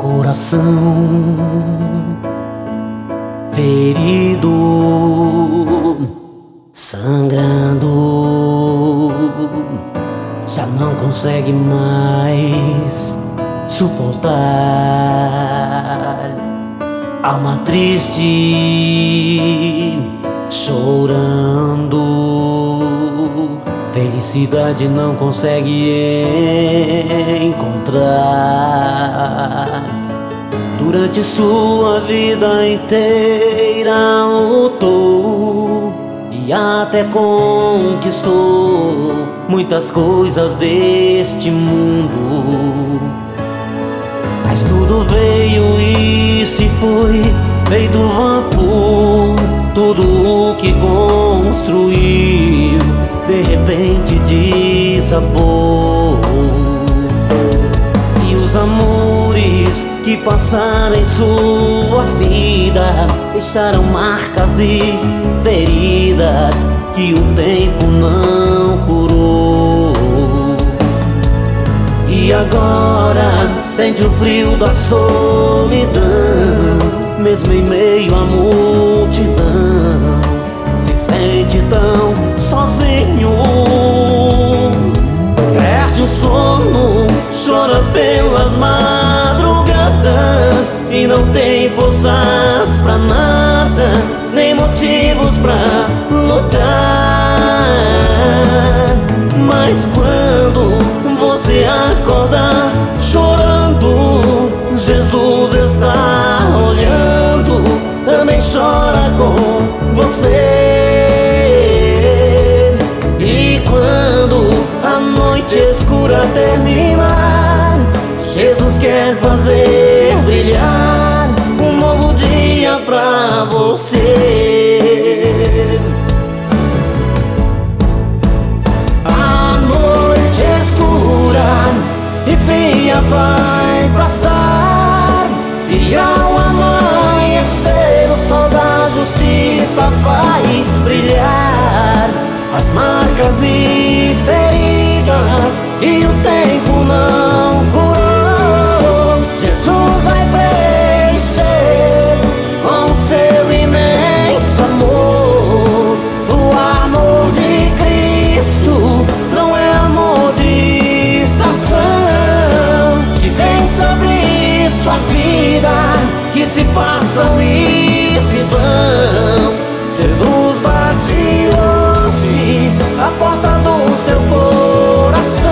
coração ferido, sangrando, já não consegue mais suportar. Alma triste, chorando, felicidade não consegue encontrar. Durante sua vida inteira lutou e até conquistou muitas coisas deste mundo, mas tudo veio e se foi, feito vapor. Tudo o que construiu de repente desabou. E os amores que passaram em sua vida deixaram marcas e feridas que o tempo não curou. E agora sente o frio da solidão, mesmo em meio à multidão, se sente tão sozinho. Perde o sono, chora pelas madrugadas e não tem forças pra nada, nem motivos pra lutar. Mas quando você acorda chorando, Jesus está olhando, também chora com você. E quando a noite escura terminar, Jesus quer fazer brilhar um novo dia pra você. A noite escura e fria vai passar, e ao amanhecer o sol da justiça vai brilhar. As marcas e feridas e o tempo não curou, Jesus vai preencher com seu imenso amor. O amor de Cristo não é amor de estação, que vem sobre sua vida, que se passam e se vão. Jesus bate hoje a porta do seu coração.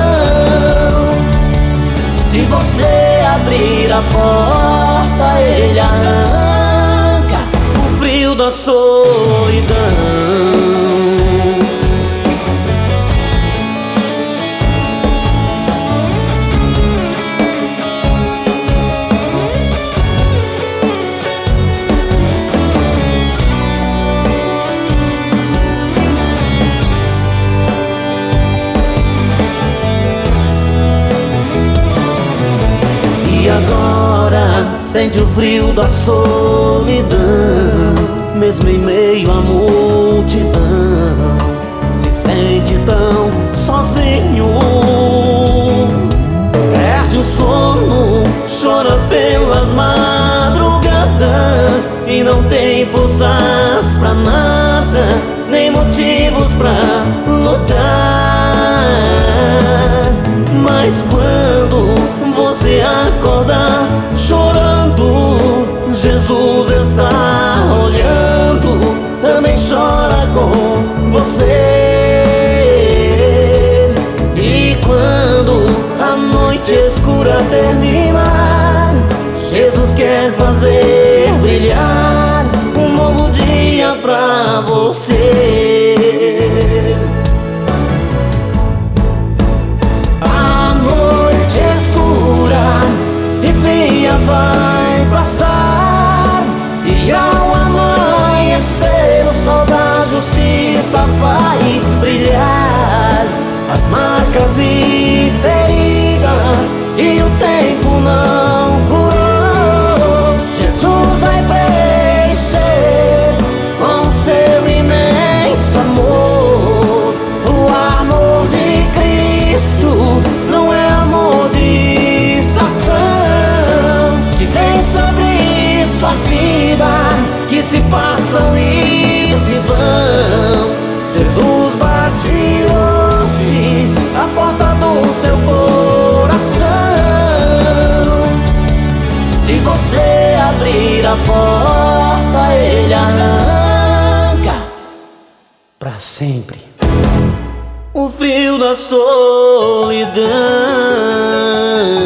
Se você abrir a porta, Ele arranca o frio da solidão. E agora sente o frio da solidão, mesmo em meio à multidão, se sente tão sozinho. Perde o sono, chora pelas madrugadas e não tem forças pra nada, nem motivos pra lutar. Mas quando você acorda chorando, Jesus está olhando, também chora com você. E quando a noite escura terminar, Jesus quer fazer brilhar um novo dia pra você. E fria vai passar, e ao amanhecer o sol da justiça vai brilhar. As marcas e feridas e o tempo não curou, Jesus vai preencher com seu imenso amor. O amor de Cristo não é amor de estação, se passam e se vão. Jesus bate hoje a porta do seu coração. Se você abrir a porta, Ele arranca pra sempre o frio da solidão.